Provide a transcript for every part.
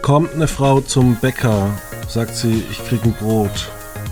Kommt eine Frau zum Bäcker, sagt sie, ich krieg ein Brot.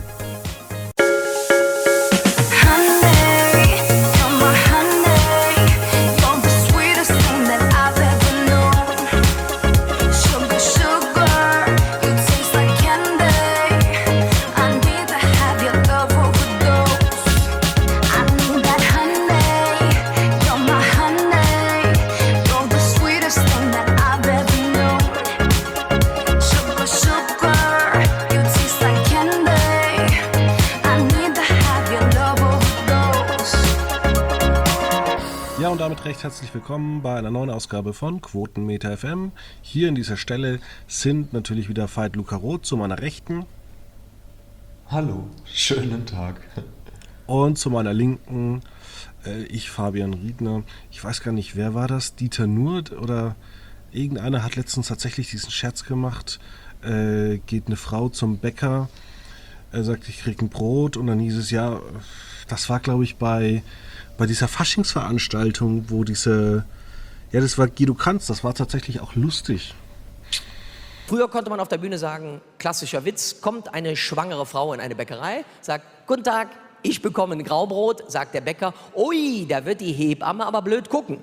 Ja, und damit recht herzlich willkommen bei einer neuen Ausgabe von Quotenmeter FM. Hier in dieser Stelle sind natürlich wieder Veit Luca Roth zu meiner Rechten. Hallo, schönen Tag. Und zu meiner Linken, ich Fabian Riedner. Ich weiß gar nicht, wer war das? Dieter Nuhr oder irgendeiner hat letztens tatsächlich diesen Scherz gemacht. Geht eine Frau zum Bäcker, sagt, ich krieg ein Brot, und dann hieß es, ja, das war glaube ich bei dieser Faschingsveranstaltung, wo das war Guido Kanz, das war tatsächlich auch lustig. Früher konnte man auf der Bühne sagen, klassischer Witz, kommt eine schwangere Frau in eine Bäckerei, sagt, guten Tag, ich bekomme ein Graubrot, sagt der Bäcker, ui, da wird die Hebamme aber blöd gucken.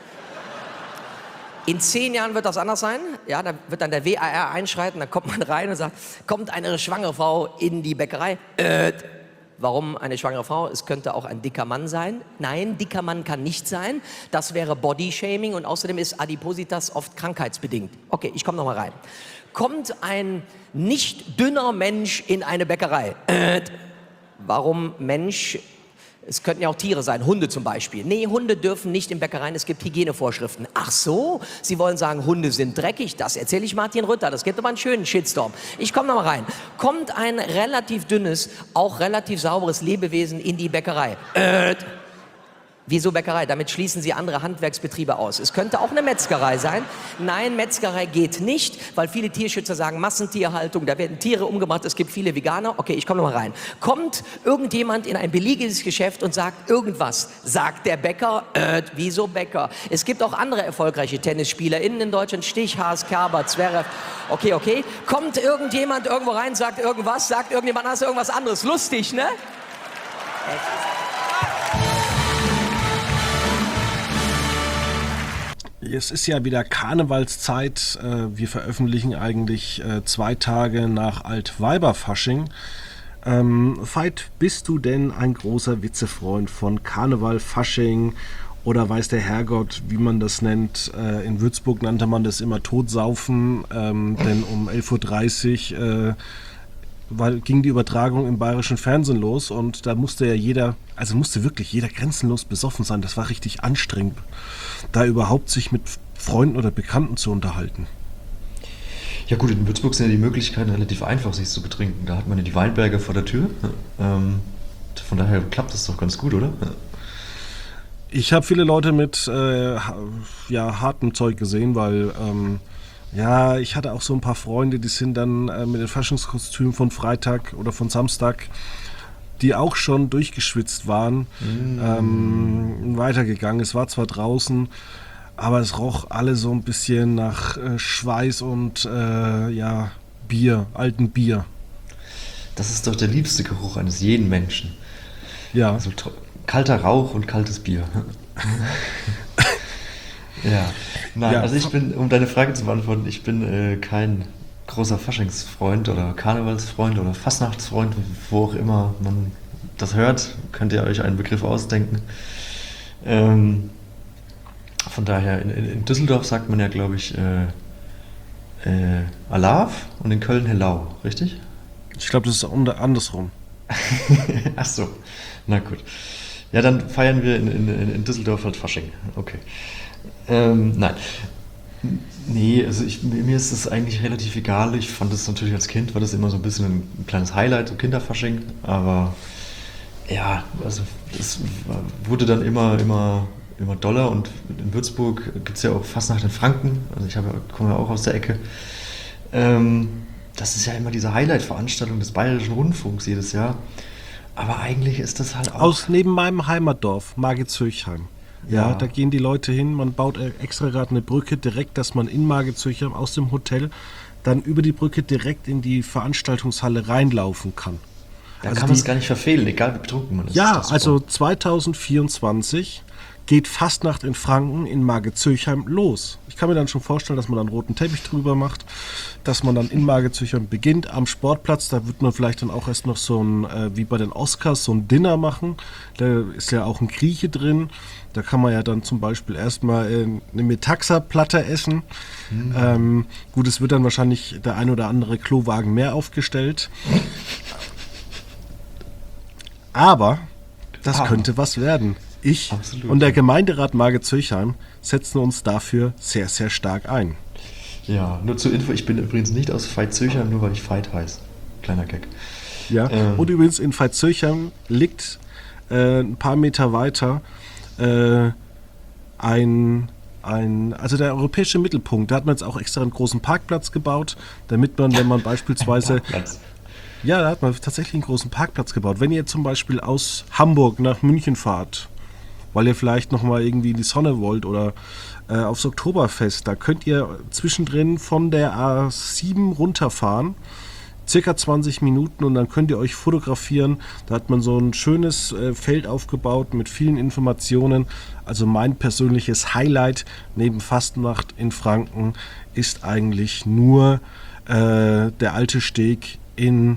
In 10 Jahren wird das anders sein, ja, da wird dann der WAR einschreiten, da kommt man rein und sagt, kommt eine schwangere Frau in die Bäckerei, Warum eine schwangere Frau? Es könnte auch ein dicker Mann sein. Nein, dicker Mann kann nicht sein. Das wäre Bodyshaming und außerdem ist Adipositas oft krankheitsbedingt. Okay, ich komme nochmal rein. Kommt ein nicht dünner Mensch in eine Bäckerei? Warum Mensch? Es könnten ja auch Tiere sein, Hunde zum Beispiel. Nee, Hunde dürfen nicht in Bäckereien, es gibt Hygienevorschriften. Ach so, Sie wollen sagen, Hunde sind dreckig? Das erzähle ich Martin Rütter, das gibt aber einen schönen Shitstorm. Ich komme nochmal rein. Kommt ein relativ dünnes, auch relativ sauberes Lebewesen in die Bäckerei? Wieso Bäckerei? Damit schließen Sie andere Handwerksbetriebe aus. Es könnte auch eine Metzgerei sein. Nein, Metzgerei geht nicht, weil viele Tierschützer sagen, Massentierhaltung, da werden Tiere umgebracht, es gibt viele Veganer. Okay, ich komme noch mal rein. Kommt irgendjemand in ein beliebiges Geschäft und sagt irgendwas? Sagt der Bäcker, wieso Bäcker? Es gibt auch andere erfolgreiche TennisspielerInnen in Deutschland, Stich, Haas, Kerber, Zverev. Okay. Kommt irgendjemand irgendwo rein, sagt irgendwas, sagt irgendjemand anders irgendwas anderes. Lustig, ne? Es ist ja wieder Karnevalszeit. Wir veröffentlichen eigentlich 2 Tage nach Altweiberfasching. Veit, bist du denn ein großer Witzefreund von Karneval, Fasching oder weiß der Herrgott, wie man das nennt? In Würzburg nannte man das immer Totsaufen, denn um 11.30 Uhr ging die Übertragung im bayerischen Fernsehen los und da musste wirklich jeder grenzenlos besoffen sein. Das war richtig anstrengend, da überhaupt sich mit Freunden oder Bekannten zu unterhalten. Ja gut, in Würzburg sind ja die Möglichkeiten relativ einfach, sich zu betrinken. Da hat man ja die Weinberge vor der Tür. Von daher klappt das doch ganz gut, oder? Ich habe viele Leute mit hartem Zeug gesehen, weil ich hatte auch so ein paar Freunde, die sind dann mit den Faschingskostümen von Freitag oder von Samstag, die auch schon durchgeschwitzt waren, weitergegangen. Es war zwar draußen, aber es roch alle so ein bisschen nach Schweiß und Bier, alten Bier. Das ist doch der liebste Geruch eines jeden Menschen. Ja. Also kalter Rauch und kaltes Bier. Ja, nein, also ich bin, um deine Frage zu beantworten, ich bin kein großer Faschingsfreund oder Karnevalsfreund oder Fastnachtsfreund, wo auch immer man das hört, könnt ihr euch einen Begriff ausdenken. Von daher, in Düsseldorf sagt man ja, glaube ich, Alav und in Köln Helau, richtig? Ich glaube, das ist andersrum. Ach so, na gut. Ja, dann feiern wir in Düsseldorf halt Fasching, okay. Nein. Nee, also mir ist das eigentlich relativ egal. Ich fand das natürlich als Kind, war das immer so ein bisschen ein kleines Highlight, so Kinderfasching. Aber ja, also das wurde dann immer doller und in Würzburg gibt es ja auch Fastnacht in Franken. Also komme ja auch aus der Ecke. Das ist ja immer diese Highlight-Veranstaltung des Bayerischen Rundfunks jedes Jahr. Aber eigentlich ist das halt auch... Neben meinem Heimatdorf, Margit-Zürchheim. Ja, da gehen die Leute hin, man baut extra gerade eine Brücke direkt, dass man in Margit-Zürchheim aus dem Hotel dann über die Brücke direkt in die Veranstaltungshalle reinlaufen kann. Da Also kann man die- es gar nicht verfehlen, egal wie betrunken man ist. Ja, Ist das super. also 2024 geht Fastnacht in Franken in Margezöchheim los. Ich kann mir dann schon vorstellen, dass man dann einen roten Teppich drüber macht, dass man dann in Margezöchheim beginnt am Sportplatz. Da wird man vielleicht dann auch erst noch so ein, wie bei den Oscars, so ein Dinner machen. Da ist ja auch ein Grieche drin. Da kann man ja dann zum Beispiel erstmal eine Metaxa-Platte essen. Gut, es wird dann wahrscheinlich der ein oder andere Klowagen mehr aufgestellt. Aber das Aber. könnte was werden. Ich Absolut. und der Gemeinderat Margezöchheim setzen uns dafür sehr, sehr stark ein. Ja, nur zur Info, ich bin übrigens nicht aus Veitshöchheim, nur weil ich Veit heiße. Kleiner Gag. Ja? Und übrigens in Veitshöchheim liegt ein paar Meter weiter also der europäische Mittelpunkt. Da hat man jetzt auch extra einen großen Parkplatz gebaut, damit man, wenn man beispielsweise... Platz. Ja, da hat man tatsächlich einen großen Parkplatz gebaut. Wenn ihr zum Beispiel aus Hamburg nach München fahrt, weil ihr vielleicht nochmal irgendwie in die Sonne wollt oder aufs Oktoberfest, da könnt ihr zwischendrin von der A7 runterfahren, circa 20 Minuten, und dann könnt ihr euch fotografieren. Da hat man so ein schönes Feld aufgebaut mit vielen Informationen. Also mein persönliches Highlight neben Fastnacht in Franken ist eigentlich nur der alte Steg in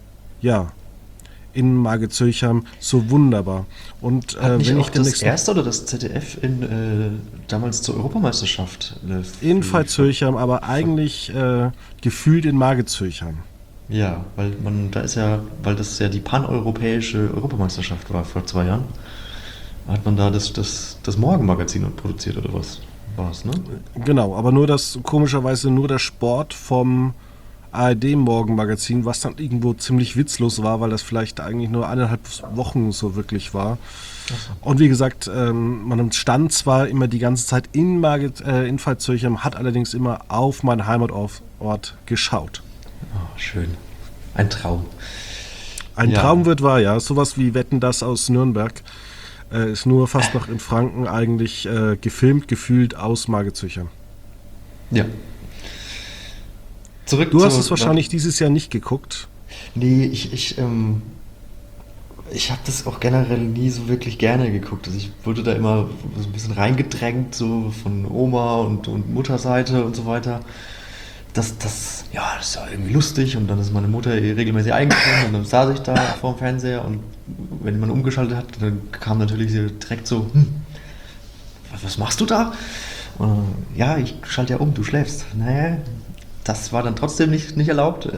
Margezöchheim, so wunderbar. Und Hat nicht wenn auch ich demnächst das erste oder das ZDF damals zur Europameisterschaft? in Veitshöchheim, aber eigentlich gefühlt in Margezöchheim. Ja, weil das ja die paneuropäische Europameisterschaft war vor 2 Jahren. Hat man da das Morgenmagazin produziert oder was war es, ne? Genau, aber komischerweise nur der Sport vom ARD-Morgenmagazin, was dann irgendwo ziemlich witzlos war, weil das vielleicht eigentlich nur 1,5 Wochen so wirklich war. Und wie gesagt, man stand zwar immer die ganze Zeit in Veitshöchheim, hat allerdings immer auf meinen Heimatort geschaut. Oh, schön. Ein Traum. Ein Ja. Traum wird wahr, ja. Sowas wie Wetten, das aus Nürnberg ist nur fast noch in Franken eigentlich gefilmt, gefühlt aus Margezöchheim. Ja. Zurück Du hast zur- es wahrscheinlich dieses Jahr nicht geguckt. Nee, ich habe das auch generell nie so wirklich gerne geguckt. Also ich wurde da immer so ein bisschen reingedrängt, so von Oma und Mutterseite und so weiter. Das ist ja irgendwie lustig, und dann ist meine Mutter regelmäßig eingeschlafen und dann saß ich da vor dem Fernseher, und wenn man umgeschaltet hat, dann kam natürlich direkt so, was machst du da? Ja, ich schalte ja um, du schläfst. Naja, das war dann trotzdem nicht erlaubt.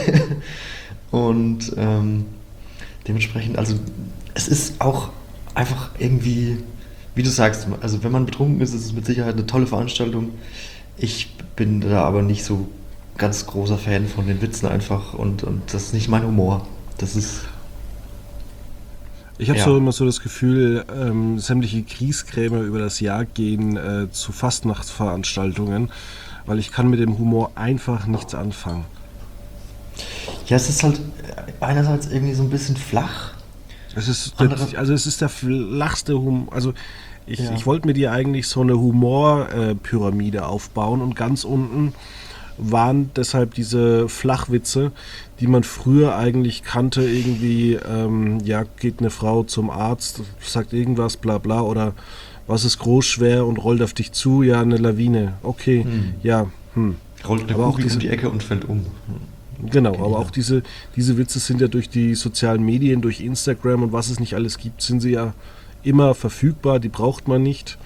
Und dementsprechend, also es ist auch einfach irgendwie, wie du sagst, also wenn man betrunken ist, ist es mit Sicherheit eine tolle Veranstaltung. Ich bin da aber nicht so ganz großer Fan von den Witzen einfach, und das ist nicht mein Humor. Das ist, Ich habe Ja. so immer so das Gefühl, sämtliche Kriegskrämer über das Jahr gehen zu Fastnachtsveranstaltungen, weil ich kann mit dem Humor einfach nichts anfangen. ja, es ist halt einerseits irgendwie so ein bisschen flach. Es ist Andere- es ist der flachste Humor. Also Ja. ich wollte mir dir eigentlich so eine Humorpyramide aufbauen, und ganz unten waren deshalb diese Flachwitze, die man früher eigentlich kannte, irgendwie, geht eine Frau zum Arzt, sagt irgendwas, bla bla, oder was ist groß, schwer und rollt auf dich zu? Ja, eine Lawine. Okay, ja, Rollt eine Aber auch Kugel diese- um die Ecke und fällt um. Genau, aber auch diese Witze sind ja durch die sozialen Medien, durch Instagram und was es nicht alles gibt, sind sie ja immer verfügbar, die braucht man nicht.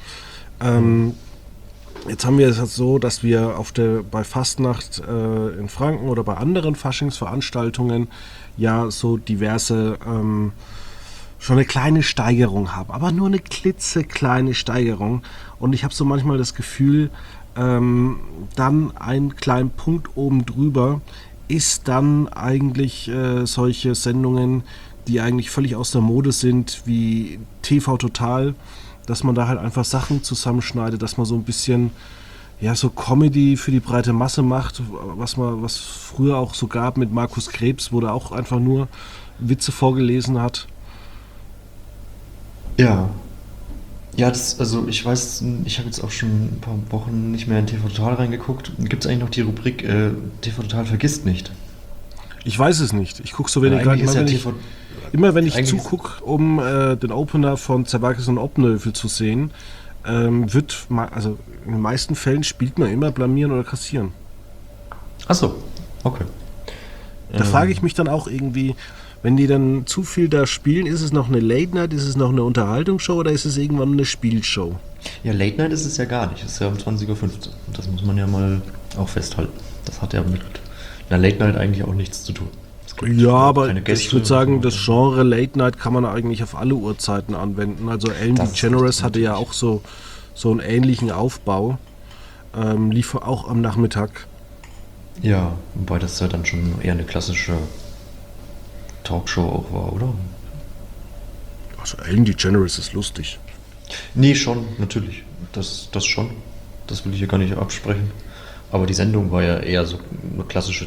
Jetzt haben wir es halt so, dass wir bei Fastnacht in Franken oder bei anderen Faschingsveranstaltungen ja so diverse schon eine kleine Steigerung haben, aber nur eine klitzekleine Steigerung. Und ich habe so manchmal das Gefühl, dann einen kleinen Punkt oben drüber ist dann eigentlich solche Sendungen, die eigentlich völlig aus der Mode sind, wie TV Total, dass man da halt einfach Sachen zusammenschneidet, dass man so ein bisschen so Comedy für die breite Masse macht, was früher auch so gab mit Markus Krebs, wo der auch einfach nur Witze vorgelesen hat. Ja. Ja, also ich weiß, ich habe jetzt auch schon ein paar Wochen nicht mehr in TV Total reingeguckt. Gibt es eigentlich noch die Rubrik TV Total vergisst nicht? Ich weiß es nicht. Ich gucke so Weil wenig rein. eigentlich ist ja TV... Immer wenn ich eigentlich zugucke, um den Opener von Zerwakis und Oppenhövel zu sehen, also in den meisten Fällen spielt man immer blamieren oder kassieren. Ach so, okay. Da frage ich mich dann auch irgendwie, wenn die dann zu viel da spielen, ist es noch eine Late Night, ist es noch eine Unterhaltungsshow oder ist es irgendwann eine Spielshow? Ja, Late Night ist es ja gar nicht. Es ist ja um 20:15 Uhr. Das muss man ja mal auch festhalten. Das hat ja mit einer Late Night eigentlich auch nichts zu tun. Es gibt Ja, aber keine Gäste ich würde sagen, und so. das Genre Late Night kann man eigentlich auf alle Uhrzeiten anwenden. Also Ellen Das ist DeGeneres richtig, hatte ja natürlich. auch so einen ähnlichen Aufbau. Lief auch am Nachmittag. Ja, wobei das ja dann schon eher eine klassische Talkshow auch war, oder? Also Ellen DeGeneres ist lustig. Nee, schon, natürlich. Das schon. Das will ich hier gar nicht absprechen. Aber die Sendung war ja eher so eine klassische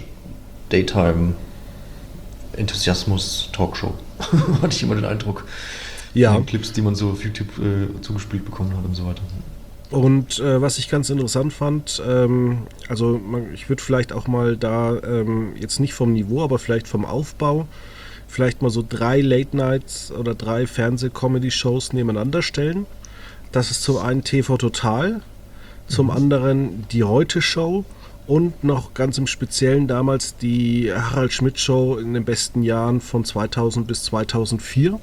Daytime-Enthusiasmus-Talkshow. Hatte ich immer den Eindruck. Ja. In den Clips, die man so auf YouTube zugespielt bekommen hat und so weiter. Und was ich ganz interessant fand, ich würde vielleicht auch mal da, jetzt nicht vom Niveau, aber vielleicht vom Aufbau, vielleicht mal so 3 Late Nights oder 3 Fernseh-Comedy-Shows nebeneinander stellen. Das ist zum einen TV Total, zum anderen die Heute-Show und noch ganz im Speziellen damals die Harald Schmidt-Show in den besten Jahren von 2000 bis 2004.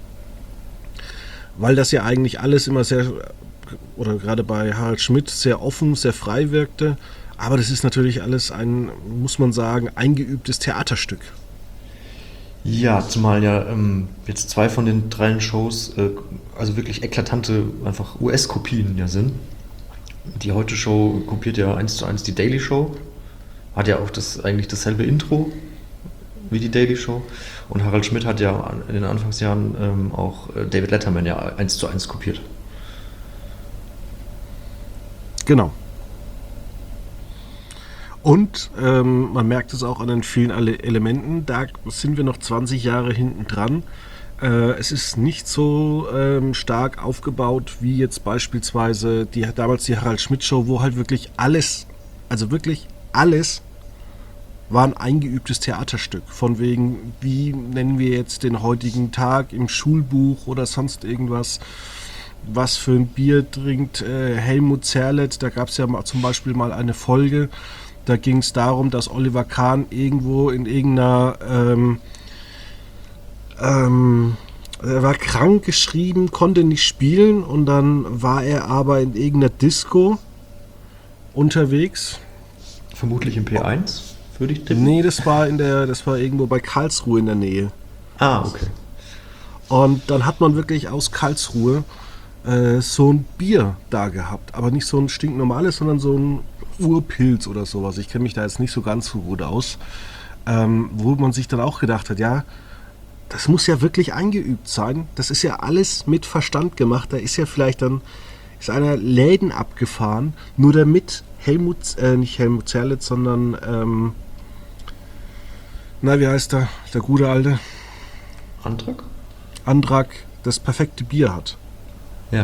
Weil das ja eigentlich alles immer oder gerade bei Harald Schmidt sehr offen, sehr frei wirkte. Aber das ist natürlich alles muss man sagen, eingeübtes Theaterstück. Ja, zumal ja jetzt 2 von den 3 Shows also wirklich eklatante einfach US-Kopien ja sind. Die Heute-Show kopiert ja 1:1 die Daily Show. Hat ja auch eigentlich dasselbe Intro wie die Daily Show. Und Harald Schmidt hat ja in den Anfangsjahren auch David Letterman ja 1:1 kopiert. Genau. Und man merkt es auch an den vielen Elementen, da sind wir noch 20 Jahre hinten dran. Es ist nicht so stark aufgebaut wie jetzt beispielsweise damals die Harald Schmidt Show, wo halt wirklich alles, also wirklich alles, war ein eingeübtes Theaterstück. Von wegen, wie nennen wir jetzt den heutigen Tag im Schulbuch oder sonst irgendwas. Was für ein Bier trinkt Helmut Zerlett. Da gab es ja zum Beispiel mal eine Folge, da ging es darum, dass Oliver Kahn irgendwo in irgendeiner er war krank geschrieben, konnte nicht spielen und dann war er aber in irgendeiner Disco unterwegs. Vermutlich im P1, würde ich tippen. Nee, das war irgendwo bei Karlsruhe in der Nähe. Ah, okay. Und dann hat man wirklich aus Karlsruhe so ein Bier da gehabt. Aber nicht so ein stinknormales, sondern so ein Urpilz oder sowas. Ich kenne mich da jetzt nicht so ganz so gut aus. Wo man sich dann auch gedacht hat, ja, das muss ja wirklich eingeübt sein. Das ist ja alles mit Verstand gemacht. Da ist ja vielleicht dann, ist einer Läden abgefahren, nur damit nicht Helmut Zerlett, sondern, wie heißt der gute alte? Antrag? Andrack das perfekte Bier hat. Ja.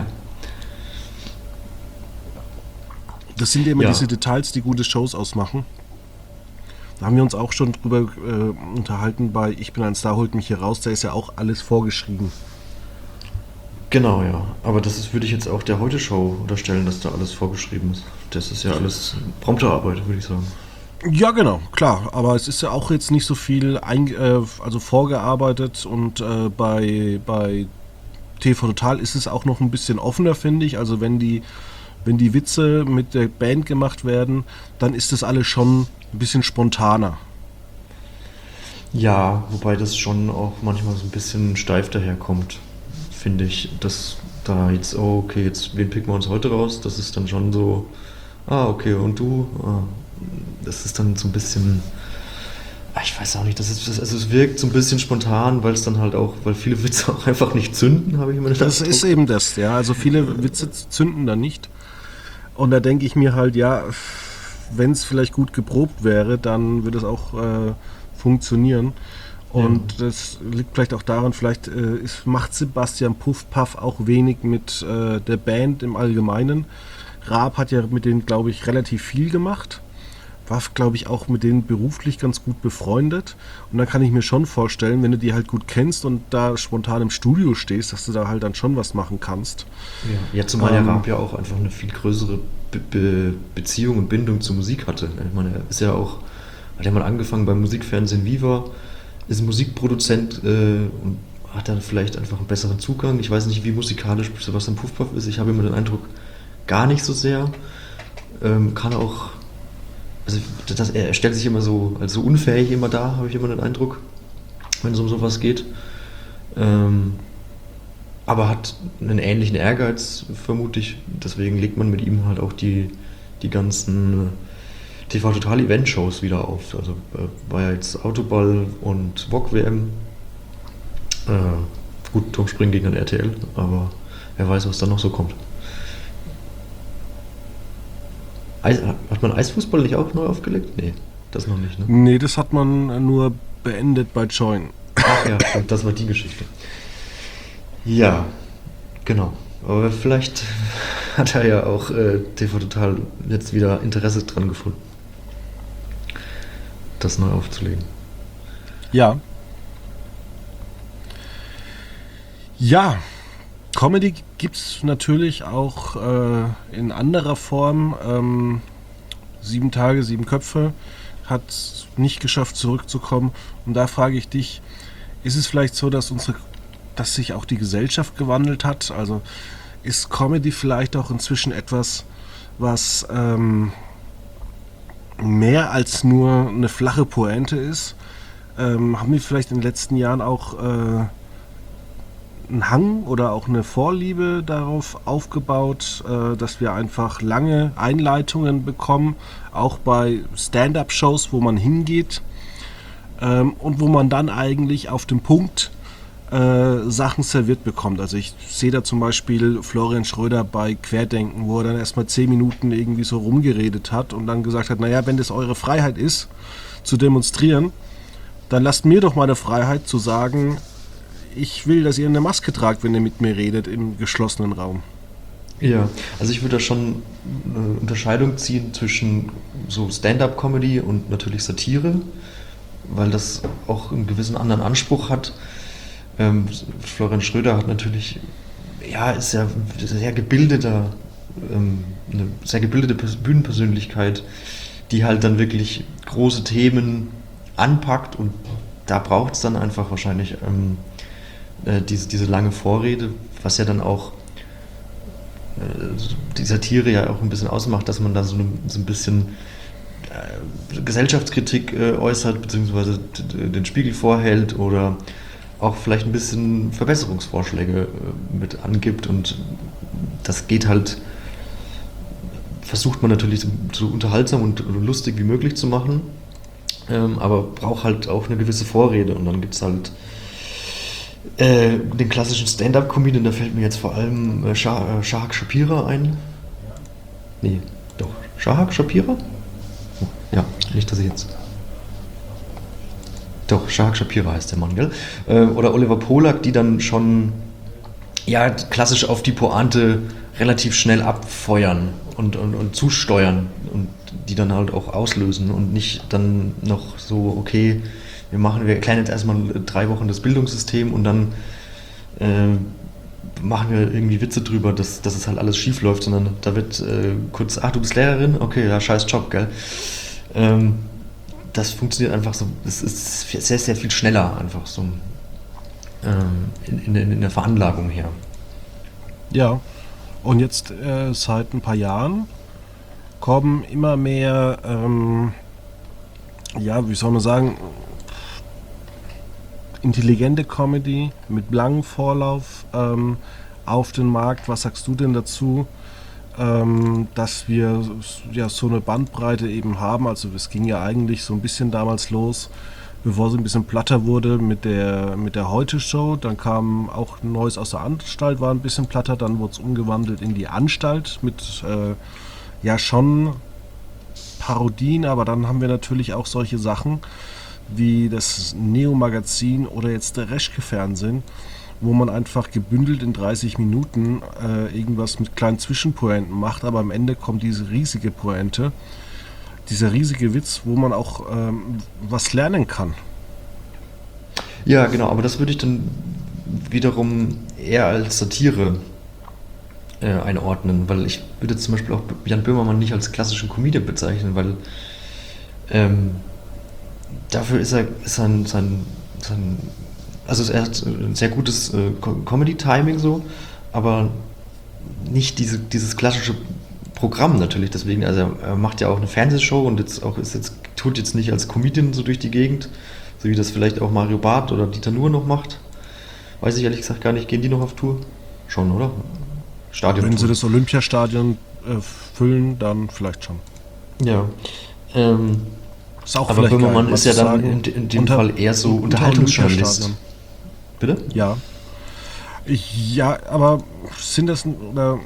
Das sind immer Ja. diese Details, die gute Shows ausmachen. Da haben wir uns auch schon drüber unterhalten bei Ich bin ein Star, holt mich hier raus. Da ist ja auch alles vorgeschrieben. Genau, ja. Aber würde ich jetzt auch der Heute-Show unterstellen, dass da alles vorgeschrieben ist. Das ist ja alles Prompterarbeit, würde ich sagen. Ja, genau, klar. Aber es ist ja auch jetzt nicht so viel vorgearbeitet und bei TV Total ist es auch noch ein bisschen offener, finde ich. Also wenn die Witze mit der Band gemacht werden, dann ist das alles schon ein bisschen spontaner. Ja, wobei das schon auch manchmal so ein bisschen steif daherkommt, finde ich. Dass da jetzt, oh, okay, jetzt wen picken wir uns heute raus? Das ist dann schon so, okay, und du? Das ist dann so ein bisschen, ich weiß auch nicht, also es wirkt so ein bisschen spontan, weil es dann halt auch, weil viele Witze auch einfach nicht zünden, habe ich immer Das ist eben das, ja. Also viele Witze zünden da nicht. Und da denke ich mir halt, ja, wenn es vielleicht gut geprobt wäre, dann würde es auch funktionieren. Und das liegt vielleicht auch daran, macht Sebastian Puffpaff auch wenig mit der Band im Allgemeinen. Raab hat ja mit denen, glaube ich, relativ viel gemacht. War, glaube ich, auch mit denen beruflich ganz gut befreundet. Und dann kann ich mir schon vorstellen, wenn du die halt gut kennst und da spontan im Studio stehst, dass du da halt dann schon was machen kannst. Ja, zumal der Raab ja auch einfach eine viel größere Beziehung und Bindung zur Musik hatte. Ich meine, er ist ja auch, hat ja mal angefangen beim Musikfernsehen Viva, ist Musikproduzent und hat dann vielleicht einfach einen besseren Zugang. Ich weiß nicht, wie musikalisch Sebastian Puffpaff ist. Ich habe immer den Eindruck, gar nicht so sehr. Kann auch, also er stellt sich immer so als so unfähig immer da, habe ich immer den Eindruck, wenn es um sowas geht. Aber hat einen ähnlichen Ehrgeiz, vermute ich. Deswegen legt man mit ihm halt auch die ganzen TV-Total-Event-Shows wieder auf. Also war ja jetzt Autoball und VOG-WM. Gut, Turmspringen gegen den RTL, aber wer weiß, was da noch so kommt. Hat man Eisfußball nicht auch neu aufgelegt? Nee, das noch nicht, ne? Nee, das hat man nur beendet bei Join. Ach ja, stimmt, das war die Geschichte. Ja, genau. Aber vielleicht hat er ja auch TV Total jetzt wieder Interesse dran gefunden, das neu aufzulegen. Ja. Ja, Comedy gibt es natürlich auch in anderer Form. 7 Tage, 7 Köpfe hat es nicht geschafft, zurückzukommen. Und da frage ich dich, ist es vielleicht so, dass sich auch die Gesellschaft gewandelt hat? Also ist Comedy vielleicht auch inzwischen etwas, was mehr als nur eine flache Pointe ist? Haben wir vielleicht in den letzten Jahren auch einen Hang oder auch eine Vorliebe darauf aufgebaut, dass wir einfach lange Einleitungen bekommen, auch bei Stand-up-Shows, wo man hingeht und wo man dann eigentlich auf dem Punkt Sachen serviert bekommt. Also ich sehe da zum Beispiel Florian Schröder bei Querdenken, wo er dann erstmal 10 Minuten irgendwie so rumgeredet hat und dann gesagt hat, naja, wenn das eure Freiheit ist, zu demonstrieren, dann lasst mir doch meine Freiheit zu sagen, ich will, dass ihr eine Maske tragt, wenn ihr mit mir redet im geschlossenen Raum. Ja, also ich würde da schon eine Unterscheidung ziehen zwischen so Stand-up-Comedy und natürlich Satire, weil das auch einen gewissen anderen Anspruch hat. Florian Schröder hat natürlich, ja, ist ja eine sehr gebildete Bühnenpersönlichkeit, die halt dann wirklich große Themen anpackt und da braucht es dann einfach wahrscheinlich diese lange Vorrede, was ja dann auch die Satire ja auch ein bisschen ausmacht, dass man da so ein bisschen Gesellschaftskritik äußert, beziehungsweise den Spiegel vorhält oder auch vielleicht ein bisschen Verbesserungsvorschläge mit angibt und das geht halt, versucht man natürlich so unterhaltsam und lustig wie möglich zu machen, aber braucht halt auch eine gewisse Vorrede und dann gibt es halt den klassischen Stand-Up-Comedian, da fällt mir jetzt vor allem Shahak Shapira ein. Nee, doch. Shahak Shapira? Oh, ja, nicht, dass ich jetzt... Doch, Shahak Shapira heißt der Mann, gell? Oder Oliver Polak, die dann schon ja, klassisch auf die Pointe relativ schnell abfeuern und zusteuern und die dann halt auch auslösen und nicht dann noch so, okay, wir erklären jetzt erstmal 3 Wochen das Bildungssystem und dann machen wir irgendwie Witze drüber, dass es halt alles schief läuft, sondern da wird kurz, ach, du bist Lehrerin? Okay, ja, scheiß Job, gell? Das funktioniert einfach so, es ist sehr, sehr viel schneller einfach so in der Veranlagung her. Ja, und jetzt seit ein paar Jahren kommen immer mehr, ja, wie soll man sagen, intelligente Comedy mit langem Vorlauf auf den Markt. Was sagst du denn dazu, dass wir ja so eine Bandbreite eben haben? Also es ging ja eigentlich so ein bisschen damals los, bevor sie ein bisschen platter wurde mit der Heute-Show. Dann kam auch Neues aus der Anstalt, war ein bisschen platter. Dann wurde es umgewandelt in die Anstalt mit ja schon Parodien, aber dann haben wir natürlich auch solche Sachen wie das Neo-Magazin oder jetzt der Reschke-Fernsehen, wo man einfach gebündelt in 30 Minuten irgendwas mit kleinen Zwischenpointen macht, aber am Ende kommt diese riesige Pointe, dieser riesige Witz, wo man auch was lernen kann. Ja, genau, aber das würde ich dann wiederum eher als Satire einordnen, weil ich würde zum Beispiel auch Jan Böhmermann nicht als klassischen Comedian bezeichnen, weil dafür ist also er hat ein sehr gutes Comedy-Timing so, aber nicht dieses klassische Programm natürlich. Deswegen, also er macht ja auch eine Fernsehshow und tut jetzt nicht als Comedian so durch die Gegend, so wie das vielleicht auch Mario Barth oder Dieter Nuhr noch macht. Weiß ich ehrlich gesagt gar nicht. Gehen die noch auf Tour? Schon, oder? Stadion. Wenn sie das Olympiastadion füllen, dann vielleicht schon. Ja. Ist auch Aber vielleicht Böhmermann geil, ist ja was zu dann sagen. in dem Fall eher so Unterhaltungsjournalist. Olympiastadion. Bitte? Ja. Ja, aber sind das oder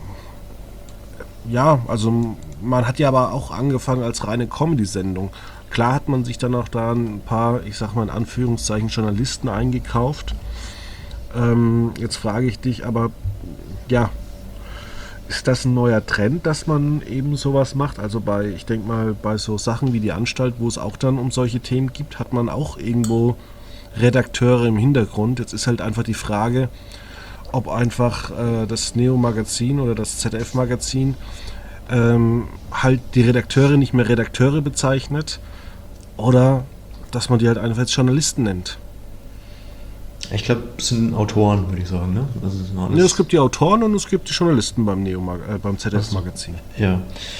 ja, also man hat ja aber auch angefangen als reine Comedy-Sendung. Klar hat man sich dann auch da ein paar, ich sag mal in Anführungszeichen, Journalisten eingekauft. Jetzt frage ich dich, aber ja, ist das ein neuer Trend, dass man eben sowas macht? Also ich denke mal, bei so Sachen wie die Anstalt, wo es auch dann um solche Themen gibt, hat man auch irgendwo Redakteure im Hintergrund. Jetzt ist halt einfach die Frage, ob einfach das Neo-Magazin oder das ZDF-Magazin halt die Redakteure nicht mehr Redakteure bezeichnet oder dass man die halt einfach jetzt Journalisten nennt. Ich glaube, es sind Autoren, würde ich sagen. Ne? Das ist alles Ja, es gibt die Autoren und es gibt die Journalisten beim ZDF-Magazin. Ja.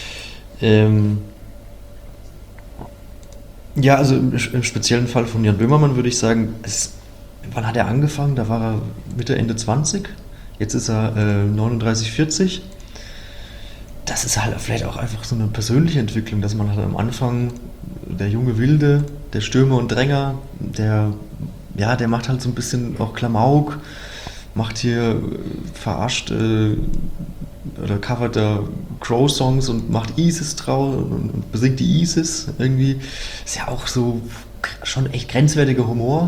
Ja, also im speziellen Fall von Jan Böhmermann würde ich sagen, wann hat er angefangen? Da war er Mitte, Ende 20. Jetzt ist er 39, 40. Das ist halt vielleicht auch einfach so eine persönliche Entwicklung, dass man halt am Anfang der junge Wilde, der Stürmer und Dränger, der macht halt so ein bisschen auch Klamauk, macht hier verarscht oder covert da Crow-Songs und macht ISIS drauf und besingt die ISIS irgendwie. Ist ja auch so schon echt grenzwertiger Humor.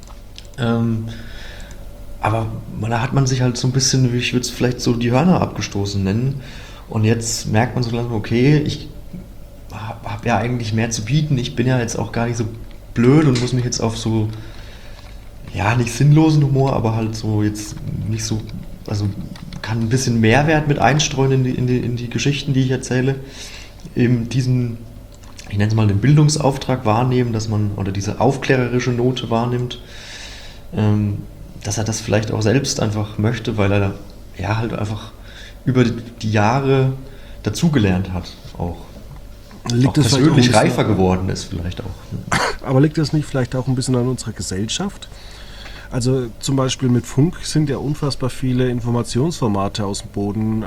Aber da hat man sich halt so ein bisschen, ich würde es vielleicht so die Hörner abgestoßen nennen. Und jetzt merkt man so langsam, okay, ich habe ja eigentlich mehr zu bieten. Ich bin ja jetzt auch gar nicht so blöd und muss mich jetzt auf so, ja, nicht sinnlosen Humor, aber halt so jetzt nicht so, also kann ein bisschen Mehrwert mit einstreuen in die Geschichten, die ich erzähle. Eben diesen, ich nenne es mal den Bildungsauftrag wahrnehmen, dass man, oder diese aufklärerische Note wahrnimmt, dass er das vielleicht auch selbst einfach möchte, weil er ja halt einfach über die Jahre dazugelernt hat auch. Liegt auch das persönlich vielleicht auch reifer geworden ist vielleicht auch. Aber liegt das nicht vielleicht auch ein bisschen an unserer Gesellschaft? Also zum Beispiel mit Funk sind ja unfassbar viele Informationsformate aus dem Boden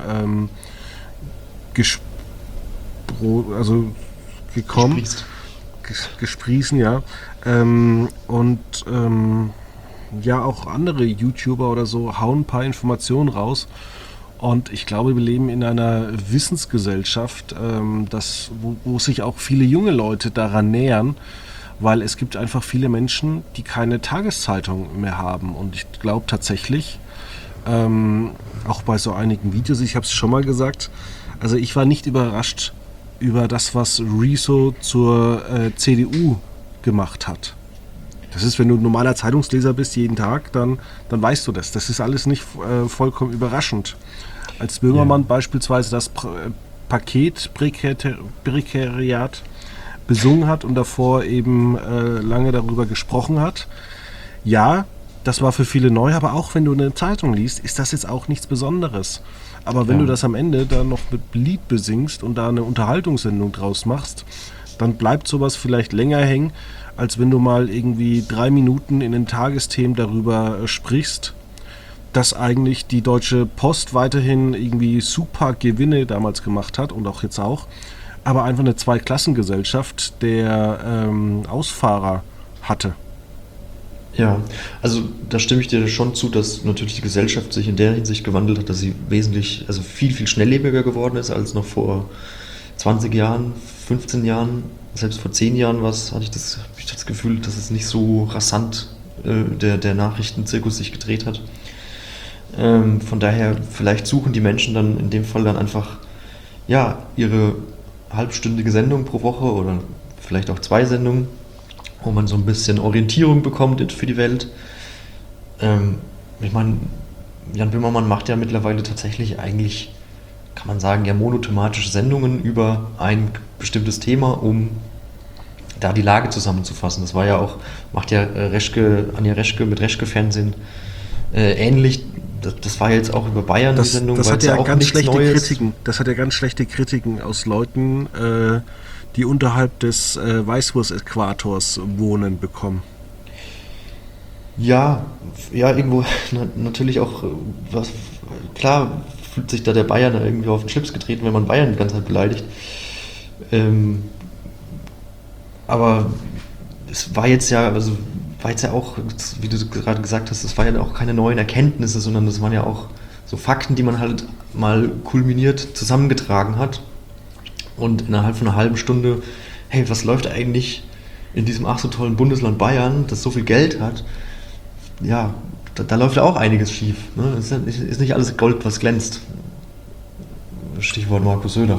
gekommen. Gesprießen, ja. Ja, auch andere YouTuber oder so hauen ein paar Informationen raus. Und ich glaube, wir leben in einer Wissensgesellschaft, wo sich auch viele junge Leute daran nähern, weil es gibt einfach viele Menschen, die keine Tageszeitung mehr haben. Und ich glaube tatsächlich, auch bei so einigen Videos, ich habe es schon mal gesagt, also ich war nicht überrascht über das, was Rezo zur CDU gemacht hat. Das ist, wenn du ein normaler Zeitungsleser bist jeden Tag, dann weißt du das. Das ist alles nicht vollkommen überraschend. Als Böhmermann beispielsweise das Paket Prekariat besungen hat und davor eben lange darüber gesprochen hat. Ja, das war für viele neu, aber auch wenn du eine Zeitung liest, ist das jetzt auch nichts Besonderes. Aber wenn du das am Ende dann noch mit Lied besingst und da eine Unterhaltungssendung draus machst, dann bleibt sowas vielleicht länger hängen, als wenn du mal irgendwie 3 Minuten in den Tagesthemen darüber sprichst, dass eigentlich die Deutsche Post weiterhin irgendwie super Gewinne damals gemacht hat und auch jetzt auch, aber einfach eine Zweiklassengesellschaft der Ausfahrer hatte. Ja, also da stimme ich dir schon zu, dass natürlich die Gesellschaft sich in der Hinsicht gewandelt hat, dass sie wesentlich, also viel, viel schnelllebiger geworden ist als noch vor 20 Jahren, 15 Jahren. Selbst vor 10 Jahren hatte ich das Gefühl, dass es nicht so rasant der Nachrichtenzirkus sich gedreht hat. Von daher, vielleicht suchen die Menschen dann in dem Fall dann einfach ja, ihre halbstündige Sendung pro Woche oder vielleicht auch 2 Sendungen, wo man so ein bisschen Orientierung bekommt für die Welt. Ich meine, Jan Böhmermann macht ja mittlerweile tatsächlich eigentlich, kann man sagen, ja monothematische Sendungen über ein bestimmtes Thema, um da die Lage zusammenzufassen. Das war ja auch, macht ja Anja Reschke mit Reschke-Fernsehen ähnlich. Das war jetzt auch über Bayern die Sendung. Das hat ja ja auch ganz nichts schlechte Neues. Kritiken. Das hat ja ganz schlechte Kritiken aus Leuten, die unterhalb des Weißwurst-Äquators wohnen, bekommen. Ja, irgendwo natürlich auch, klar fühlt sich da der Bayern irgendwie auf den Schlips getreten, wenn man Bayern die ganze Zeit beleidigt. Aber es war jetzt ja auch, wie du gerade gesagt hast, es waren ja auch keine neuen Erkenntnisse, sondern das waren ja auch so Fakten, die man halt mal kulminiert zusammengetragen hat. Und innerhalb von einer halben Stunde, hey, was läuft eigentlich in diesem ach so tollen Bundesland Bayern, das so viel Geld hat? Ja, da läuft ja auch einiges schief. Ne? Es ist nicht alles Gold, was glänzt. Stichwort Markus Söder.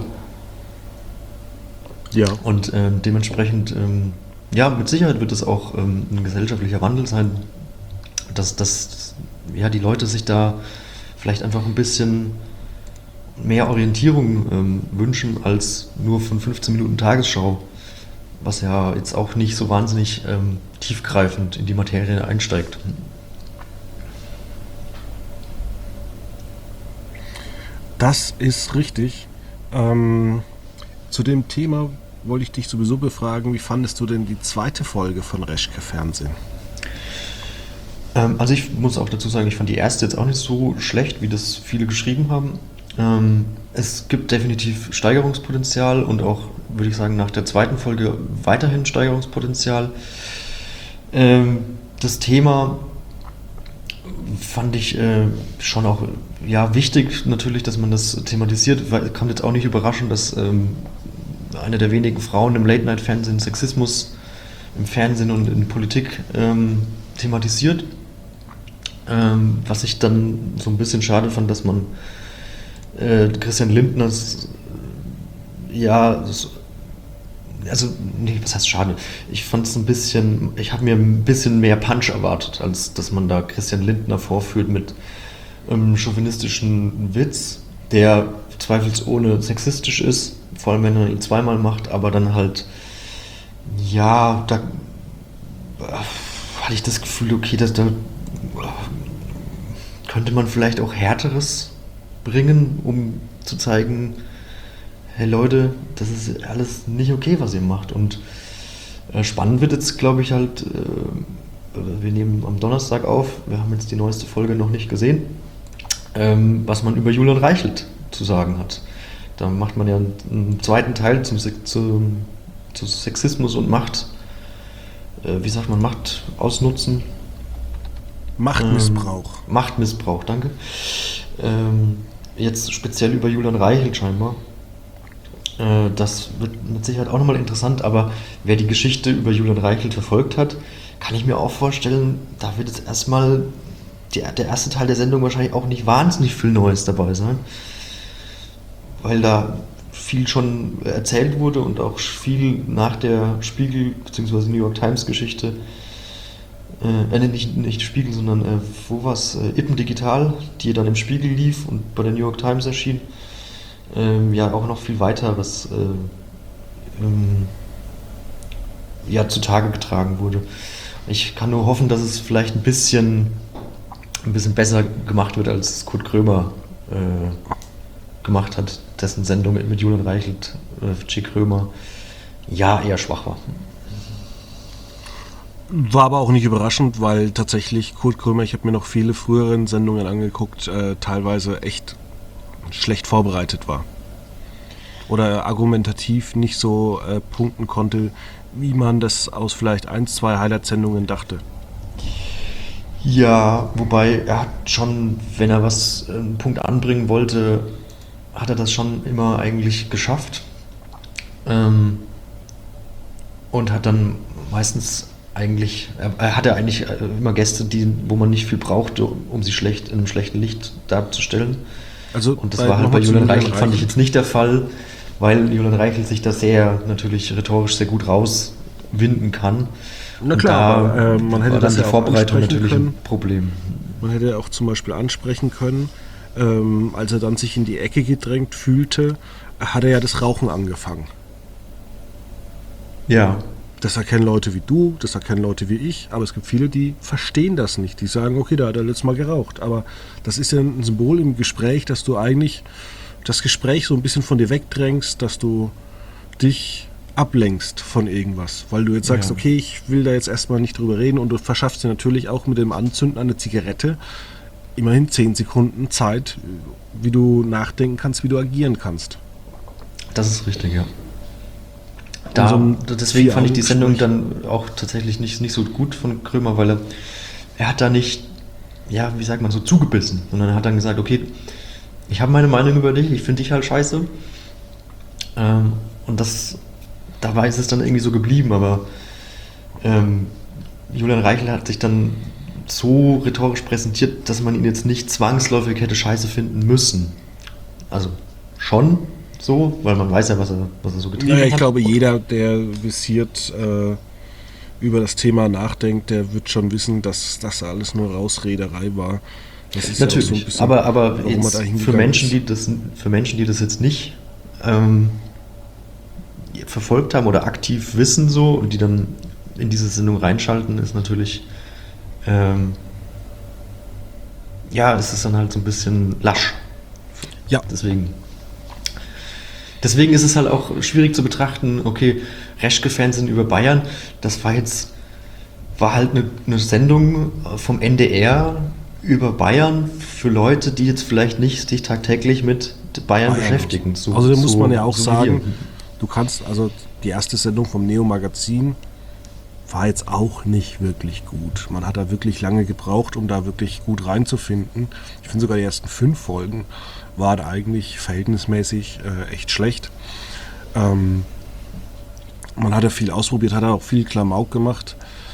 Ja. Und dementsprechend, ja, mit Sicherheit wird es auch ein gesellschaftlicher Wandel sein, dass ja, die Leute sich da vielleicht einfach ein bisschen mehr Orientierung wünschen als nur von 15 Minuten Tagesschau, was ja jetzt auch nicht so wahnsinnig tiefgreifend in die Materie einsteigt. Das ist richtig. Zu dem Thema wollte ich dich sowieso befragen, wie fandest du denn die 2. Folge von Reschke Fernsehen? Also ich muss auch dazu sagen, ich fand die erste jetzt auch nicht so schlecht, wie das viele geschrieben haben. Es gibt definitiv Steigerungspotenzial und auch, würde ich sagen, nach der 2. Folge weiterhin Steigerungspotenzial. Das Thema fand ich schon auch ja, wichtig natürlich, dass man das thematisiert, weil kommt jetzt auch nicht überraschend, dass eine der wenigen Frauen im Late-Night-Fernsehen Sexismus im Fernsehen und in Politik thematisiert. Was ich dann so ein bisschen schade fand, dass man Christian Lindners also, nee, was heißt schade? Ich fand es ich habe mir ein bisschen mehr Punch erwartet, als dass man da Christian Lindner vorführt mit chauvinistischen Witz, der zweifelsohne sexistisch ist, vor allem wenn er ihn zweimal macht, aber dann halt, ja, da hatte ich das Gefühl, okay, da könnte man vielleicht auch Härteres bringen, um zu zeigen, hey Leute, das ist alles nicht okay, was ihr macht. Und spannend wird jetzt, glaube ich, halt, wir nehmen am Donnerstag auf, wir haben jetzt die neueste Folge noch nicht gesehen, was man über Julian Reichelt zu sagen hat. Da macht man ja einen zweiten Teil zu Sexismus und Macht, wie sagt man, Macht ausnutzen. Machtmissbrauch. Machtmissbrauch, danke. Jetzt speziell über Julian Reichelt scheinbar. Das wird mit Sicherheit auch nochmal interessant, aber wer die Geschichte über Julian Reichelt verfolgt hat, kann ich mir auch vorstellen, da wird jetzt erstmal der erste Teil der Sendung wahrscheinlich auch nicht wahnsinnig viel Neues dabei sein, weil da viel schon erzählt wurde und auch viel nach der Spiegel- bzw. New York Times Geschichte, nicht Spiegel, sondern wo war es? Ippen Digital, die dann im Spiegel lief und bei der New York Times erschien, ja auch noch viel weiteres ja, zutage getragen wurde. Ich kann nur hoffen, dass es vielleicht ein bisschen besser gemacht wird, als Kurt Krömer gemacht hat, dessen Sendung mit Julian Reichelt, J. Krömer, ja eher schwach war. War aber auch nicht überraschend, weil tatsächlich Kurt Krömer, ich habe mir noch viele früheren Sendungen angeguckt, teilweise echt schlecht vorbereitet war. Oder argumentativ nicht so punkten konnte, wie man das aus vielleicht 1, 2 Highlight-Sendungen dachte. Ja, wobei er hat schon, wenn er einen Punkt anbringen wollte, hat er das schon immer eigentlich geschafft. und hat dann meistens eigentlich, er hatte eigentlich immer Gäste, wo man nicht viel brauchte, um sie schlecht in einem schlechten Licht darzustellen. Also Und das war halt bei Julian Reichelt, fand ich jetzt nicht der Fall, weil Julian Reichelt sich da natürlich rhetorisch sehr gut rauswinden kann. Na klar, und da aber, man hätte war das dann die ja auch Vorbereitung ansprechen natürlich können. ein Problem. Man hätte auch zum Beispiel ansprechen können, als er dann sich in die Ecke gedrängt fühlte, hat er ja das Rauchen angefangen. Ja. Das erkennen Leute wie du, das erkennen Leute wie ich, aber es gibt viele, die verstehen das nicht. Die sagen, okay, da hat er letztes Mal geraucht. Aber das ist ja ein Symbol im Gespräch, dass du eigentlich das Gespräch so ein bisschen von dir wegdrängst, dass du dich ablenkst von irgendwas. Weil du jetzt sagst, Ja. okay, ich will da jetzt erstmal nicht drüber reden, und du verschaffst dir natürlich auch mit dem Anzünden einer Zigarette immerhin 10 Sekunden Zeit, wie du nachdenken kannst, wie du agieren kannst. Das ist richtig, ja. In so einem Deswegen fand ich die Sendung Vier-Augen-Gespräch. dann auch tatsächlich nicht so gut von Krömer, weil er hat da nicht, ja, wie sagt man, so zugebissen, sondern er hat dann gesagt, okay, ich habe meine Meinung über dich, ich finde dich halt scheiße. Und dabei ist es dann irgendwie so geblieben, aber Julian Reichelt hat sich dann so rhetorisch präsentiert, dass man ihn jetzt nicht zwangsläufig hätte scheiße finden müssen. Also schon so, weil man weiß ja, was er so getrieben Naja, hat. ich glaube, jeder, der visiert über das Thema nachdenkt, der wird schon wissen, dass das alles nur Rausrederei war. Das ist Natürlich, ja auch so ein bisschen, aber warum er jetzt da für hingegangen Menschen, ist. für Menschen, die das jetzt nicht verfolgt haben oder aktiv wissen so und die dann in diese Sendung reinschalten, ist natürlich es ist dann halt so ein bisschen lasch. Ja. Deswegen ist es halt auch schwierig zu betrachten, okay, Reschke-Fernsehen über Bayern, das war halt eine Sendung vom NDR über Bayern für Leute, die jetzt vielleicht nicht sich tagtäglich mit Bayern beschäftigen. Also da muss man ja auch so wie sagen, wir. du kannst, also die erste Sendung vom Neo-Magazin war jetzt auch nicht wirklich gut. Man hat da wirklich lange gebraucht, um da wirklich gut reinzufinden. Ich finde sogar die ersten 5 Folgen waren eigentlich verhältnismäßig echt schlecht. Man hat ja viel ausprobiert, hat auch viel Klamauk gemacht.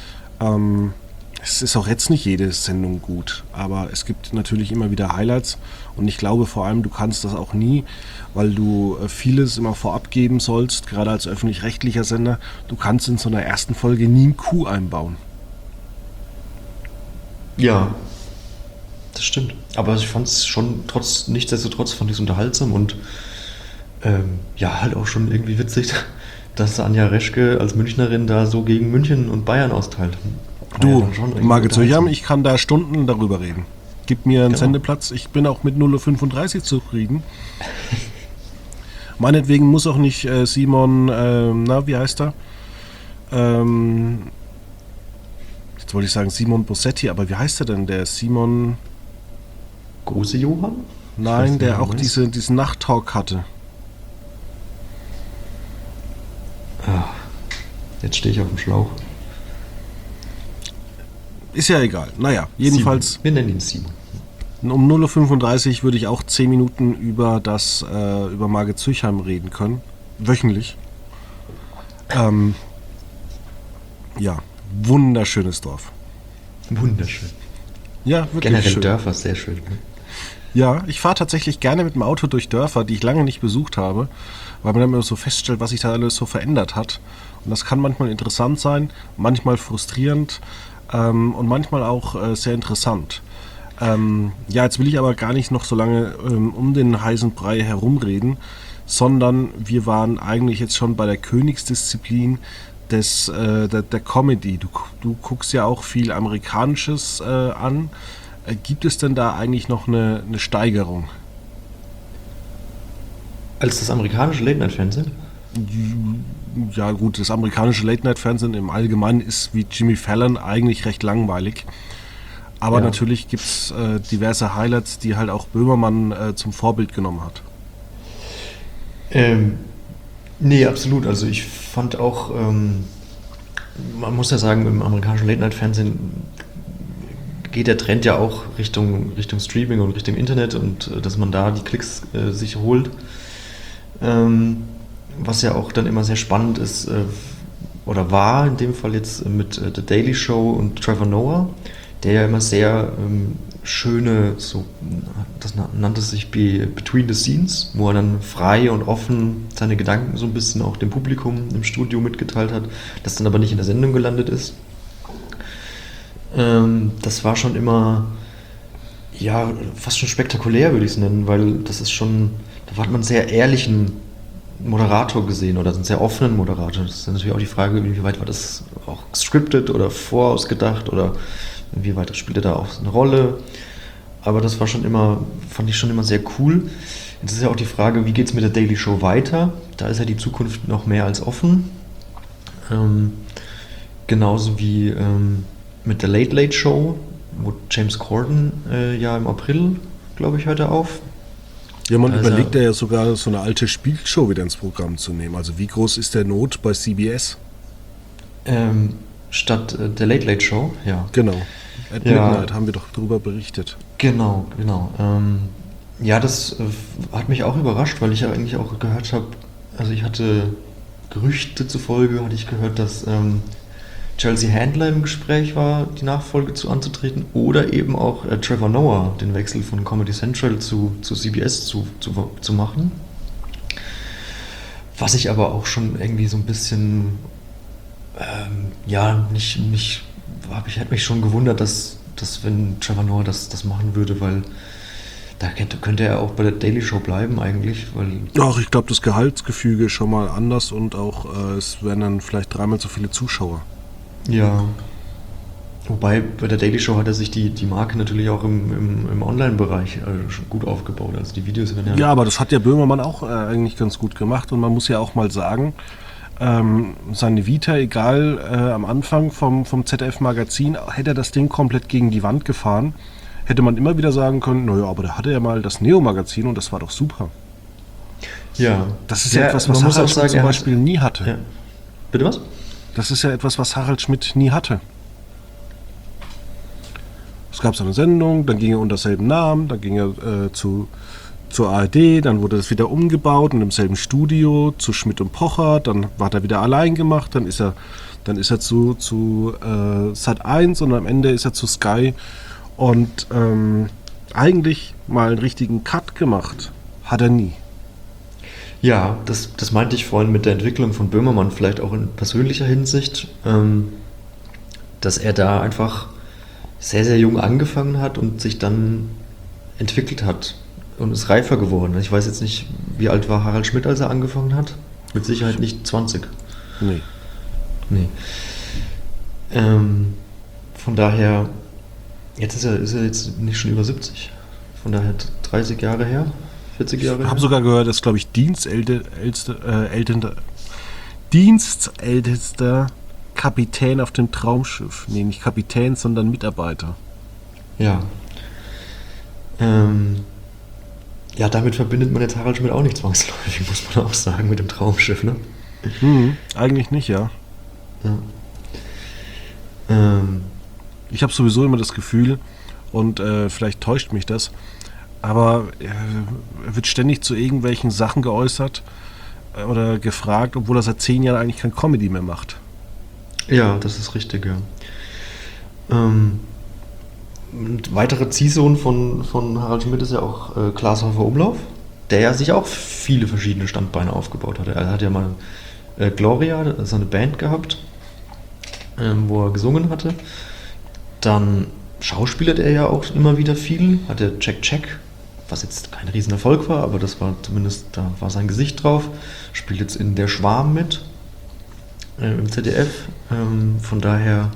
Es ist auch jetzt nicht jede Sendung gut, aber es gibt natürlich immer wieder Highlights, und ich glaube vor allem, du kannst das auch nie, weil du vieles immer vorab geben sollst, gerade als öffentlich-rechtlicher Sender. Du kannst in so einer ersten Folge nie einen Coup einbauen. Ja, das stimmt. Aber ich fand es schon nichtsdestotrotz fand ich es unterhaltsam und halt auch schon irgendwie witzig, dass Anja Reschke als Münchnerin da so gegen München und Bayern austeilt. War ja Du, dann schon irgendwie Margit Söcham, unterhaltsam. ich kann da Stunden darüber reden. Gib mir einen Genau. Sendeplatz, ich bin auch mit 0:35 Uhr zufrieden. Meinetwegen muss auch nicht Simon, wie heißt er? Jetzt wollte ich sagen Simon Bossetti, aber wie heißt er denn? Der Simon, Große Johann? Ich weiß nein, nicht, der wer auch du meinst. diesen Nachttalk hatte. Jetzt stehe ich auf dem Schlauch. Ist ja egal. Naja, jedenfalls Simon. Wir nennen ihn Simon. um 0:35 Uhr würde ich auch 10 Minuten über Margit Söcham reden können. Wöchentlich. Ja, wunderschönes Dorf. Wunderschön. Ja, wirklich Generell schön. Dörfer, sehr schön. Ne? Ja, ich fahre tatsächlich gerne mit dem Auto durch Dörfer, die ich lange nicht besucht habe, weil man dann immer so feststellt, was sich da alles so verändert hat. Und das kann manchmal interessant sein, manchmal frustrierend und manchmal auch sehr interessant. Jetzt will ich aber gar nicht noch so lange um den heißen Brei herumreden, sondern wir waren eigentlich jetzt schon bei der Königsdisziplin der Comedy. Du guckst ja auch viel Amerikanisches an. Gibt es denn da eigentlich noch eine Steigerung? Als das amerikanische Late-Night-Fernsehen? Ja gut, das amerikanische Late-Night-Fernsehen im Allgemeinen ist wie Jimmy Fallon eigentlich recht langweilig. Aber Ja. natürlich gibt es diverse Highlights, die halt auch Böhmermann zum Vorbild genommen hat. Nee, absolut. Also ich fand auch, man muss ja sagen, im amerikanischen Late-Night-Fernsehen geht der Trend ja auch Richtung Streaming und Richtung Internet und dass man da die Klicks sich holt. Was ja auch dann immer sehr spannend ist, oder war in dem Fall jetzt mit The Daily Show und Trevor Noah, der ja immer sehr schöne, so, das nannte sich Between the Scenes, wo er dann frei und offen seine Gedanken so ein bisschen auch dem Publikum im Studio mitgeteilt hat, das dann aber nicht in der Sendung gelandet ist. Das war schon immer, ja, fast schon spektakulär, würde ich es nennen, weil das ist schon, da hat man einen sehr ehrlichen Moderator gesehen oder einen sehr offenen Moderator. Das ist natürlich auch die Frage, inwieweit war das auch scripted oder vorausgedacht oder inwieweit spielte da auch eine Rolle. Aber das war schon immer, fand ich schon immer sehr cool. Jetzt ist ja auch die Frage, wie geht es mit der Daily Show weiter? Da ist ja die Zukunft noch mehr als offen. Genauso wie mit der Late Late Show, wo James Corden ja im April, glaube ich, hört er auf. Ja, man überlegt ja sogar, so eine alte Spielshow wieder ins Programm zu nehmen. Also wie groß ist der Not bei CBS? Statt der Late Late Show, ja. Genau. At Midnight haben wir doch darüber berichtet. Genau. Ja, das hat mich auch überrascht, weil ich ja eigentlich auch gehört habe, also ich hatte Gerüchte zufolge, hatte ich gehört, dass Chelsea Handler im Gespräch war, die Nachfolge anzutreten, oder eben auch Trevor Noah, den Wechsel von Comedy Central zu CBS zu machen. Was ich aber auch schon irgendwie so ein bisschen, ich hätte mich schon gewundert, dass wenn Trevor Noah das machen würde, weil da könnte er auch bei der Daily Show bleiben eigentlich, weil... Ach, ich glaube, das Gehaltsgefüge ist schon mal anders und auch es wären dann vielleicht 3-mal so viele Zuschauer. Ja. Wobei bei der Daily Show hat er sich die Marke natürlich auch im Online-Bereich schon gut aufgebaut. Also die Videos werden ja, aber das hat ja Böhmermann auch eigentlich ganz gut gemacht und man muss ja auch mal sagen, seine Vita, egal am Anfang vom ZDF-Magazin, hätte er das Ding komplett gegen die Wand gefahren, hätte man immer wieder sagen können, naja, aber da hatte er mal das Neo-Magazin und das war doch super. Ja. Das ist ja etwas, was Harald Schmidt zum Beispiel nie hatte. Ja. Bitte was? Das ist ja etwas, was Harald Schmidt nie hatte. Es gab so eine Sendung, dann ging er unter selben Namen, dann ging er zur ARD, dann wurde das wieder umgebaut und im selben Studio zu Schmidt und Pocher, dann hat er wieder allein gemacht, dann ist er zu Sat.1 und am Ende ist er zu Sky und eigentlich mal einen richtigen Cut gemacht hat er nie. Ja, das meinte ich vorhin mit der Entwicklung von Böhmermann, vielleicht auch in persönlicher Hinsicht, dass er da einfach sehr, sehr jung angefangen hat und sich dann entwickelt hat und ist reifer geworden. Ich weiß jetzt nicht, wie alt war Harald Schmidt, als er angefangen hat? Mit Sicherheit nicht 20. Nee. Von daher, jetzt ist er jetzt nicht schon über 70. Von daher 30 Jahre her. 40 Jahre Ich habe sogar gehört, dass, glaube ich, dienstältester Kapitän auf dem Traumschiff. Nee, nicht Kapitän, sondern Mitarbeiter. Ja. Ja, damit verbindet man jetzt Harald Schmidt auch nicht zwangsläufig, muss man auch sagen, mit dem Traumschiff, ne? Eigentlich nicht, ja. Ja. Ich habe sowieso immer das Gefühl, und vielleicht täuscht mich das, aber er wird ständig zu irgendwelchen Sachen geäußert oder gefragt, obwohl er seit 10 Jahren eigentlich kein Comedy mehr macht. Ja, das ist richtig, ja. Ein weiterer Ziehsohn von Harald Schmidt ist ja auch Klaas Häufer Umlauf, der ja sich auch viele verschiedene Standbeine aufgebaut hat. Er hat ja mal Gloria, seine Band gehabt, wo er gesungen hatte. Dann schauspielert er ja auch immer wieder viel. Hat er Check, was jetzt kein Riesenerfolg war, aber das war zumindest, da war sein Gesicht drauf. Spielt jetzt in Der Schwarm mit, im ZDF. Von daher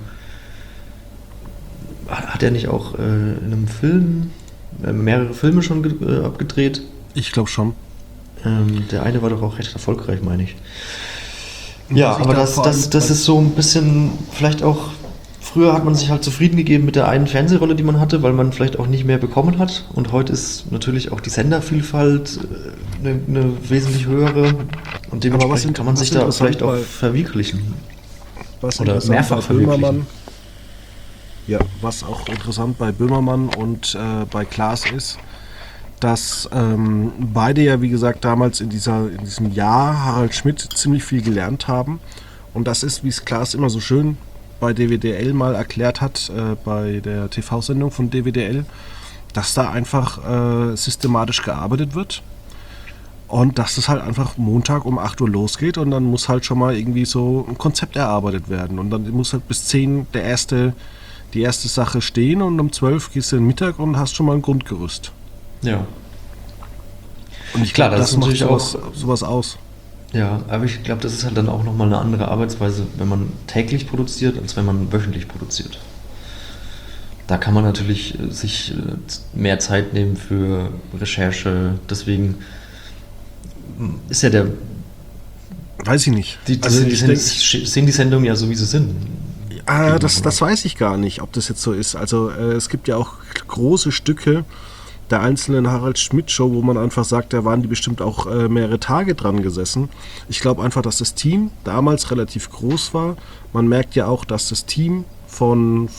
hat er nicht auch in einem Film mehrere Filme schon abgedreht. Ich glaube schon. Der eine war doch auch recht erfolgreich, meine ich. Ja, aber das ist so ein bisschen, vielleicht auch, früher hat man sich halt zufrieden gegeben mit der einen Fernsehrolle, die man hatte, weil man vielleicht auch nicht mehr bekommen hat. Und heute ist natürlich auch die Sendervielfalt eine wesentlich höhere. Und dementsprechend kann man sich da vielleicht auch verwirklichen. Oder mehrfach verwirklichen. Ja, was auch interessant bei Böhmermann und bei Klaas ist, dass beide ja, wie gesagt, damals in diesem Jahr Harald Schmidt ziemlich viel gelernt haben und das ist, wie es Klaas immer so schön bei DWDL mal erklärt hat, bei der TV-Sendung von DWDL, dass da einfach systematisch gearbeitet wird und dass es halt einfach Montag um 8 Uhr losgeht und dann muss halt schon mal irgendwie so ein Konzept erarbeitet werden und dann muss halt bis 10 die erste Sache stehen und um 12 gehst du in den Mittag und hast schon mal ein Grundgerüst. Ja. Und ich Klar, glaube, das das ist macht natürlich sowas aus. Ja, aber ich glaube, das ist halt dann auch nochmal eine andere Arbeitsweise, wenn man täglich produziert, als wenn man wöchentlich produziert. Da kann man natürlich sich mehr Zeit nehmen für Recherche. Deswegen ist ja Weiß ich nicht. sehen die Sendungen ja so, wie sie sind. Das weiß ich gar nicht, ob das jetzt so ist. Also es gibt ja auch große Stücke der einzelnen Harald Schmidt Show, wo man einfach sagt, da waren die bestimmt auch mehrere Tage dran gesessen. Ich glaube einfach, dass das Team damals relativ groß war. Man merkt ja auch, dass das Team von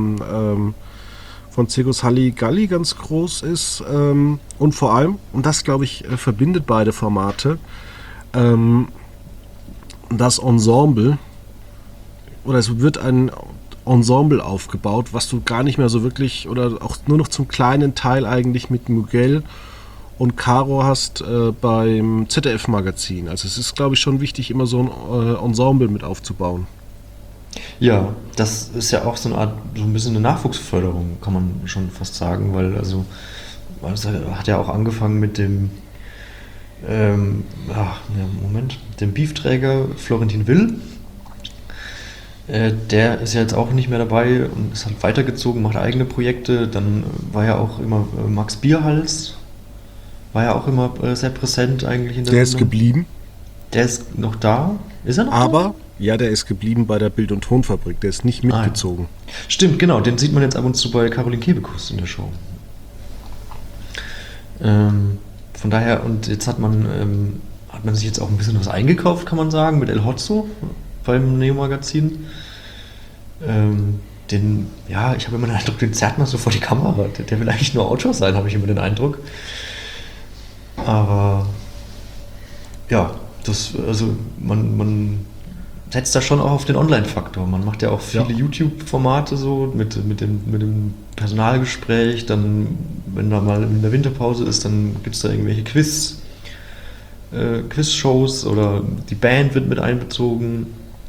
Circus Halligalli ganz groß ist. Und vor allem, und das glaube ich verbindet beide Formate, das Ensemble, oder es wird ein Ensemble aufgebaut, was du gar nicht mehr so wirklich oder auch nur noch zum kleinen Teil eigentlich mit Miguel und Caro hast beim ZDF-Magazin. Also es ist, glaube ich, schon wichtig, immer so ein Ensemble mit aufzubauen. Ja, das ist ja auch so eine Art, so ein bisschen eine Nachwuchsförderung, kann man schon fast sagen, weil also es hat ja auch angefangen mit dem dem Beefträger Florentin Will. Der ist ja jetzt auch nicht mehr dabei und ist halt weitergezogen, macht eigene Projekte. Dann war ja auch immer Max Bierhals, war ja auch immer sehr präsent eigentlich in der Der ist Sendung. geblieben. Der ist noch da? Ist er noch da? Aber, ja, der ist geblieben bei der Bild- und Tonfabrik. Der ist nicht mitgezogen. Stimmt, genau. Den sieht man jetzt ab und zu bei Caroline Kebekus in der Show. Von daher, und jetzt hat man sich jetzt auch ein bisschen was eingekauft, kann man sagen, mit El Hotzo beim Neo-Magazin. Ich habe immer den Eindruck, den zerrt man so vor die Kamera. Der will eigentlich nur Autor sein, habe ich immer den Eindruck. Aber ja, man setzt da schon auch auf den Online-Faktor. Man macht ja auch viele YouTube-Formate so mit dem Personalgespräch. Dann, wenn da mal in der Winterpause ist, dann gibt es da irgendwelche Quiz-Shows oder die Band wird mit einbezogen.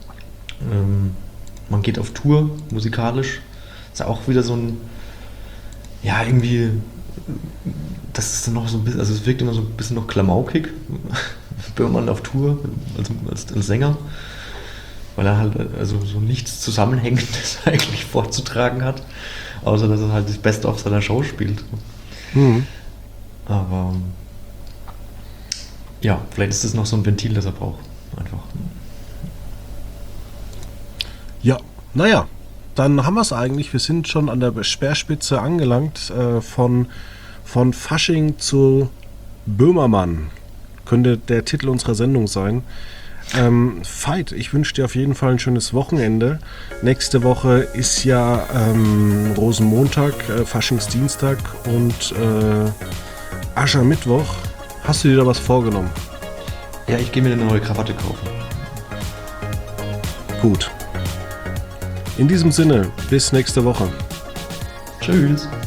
Man geht auf Tour musikalisch. Ist ja auch wieder so ein, ja, irgendwie, das ist dann noch so ein bisschen, also es wirkt immer so ein bisschen noch klamaukig, wenn man auf Tour als Sänger, weil er halt also so nichts Zusammenhängendes eigentlich vorzutragen hat, außer dass er halt das Beste auf seiner Show spielt. Mhm. Aber ja, vielleicht ist das noch so ein Ventil, das er braucht. Einfach. Ja, naja, dann haben wir es eigentlich. Wir sind schon an der Speerspitze angelangt. Von Fasching zu Böhmermann könnte der Titel unserer Sendung sein. Veit, ich wünsche dir auf jeden Fall ein schönes Wochenende. Nächste Woche ist ja Rosenmontag, Faschingsdienstag und Aschermittwoch. Hast du dir da was vorgenommen? Ja, ich gehe mir eine neue Krawatte kaufen. Gut. In diesem Sinne, bis nächste Woche. Tschüss.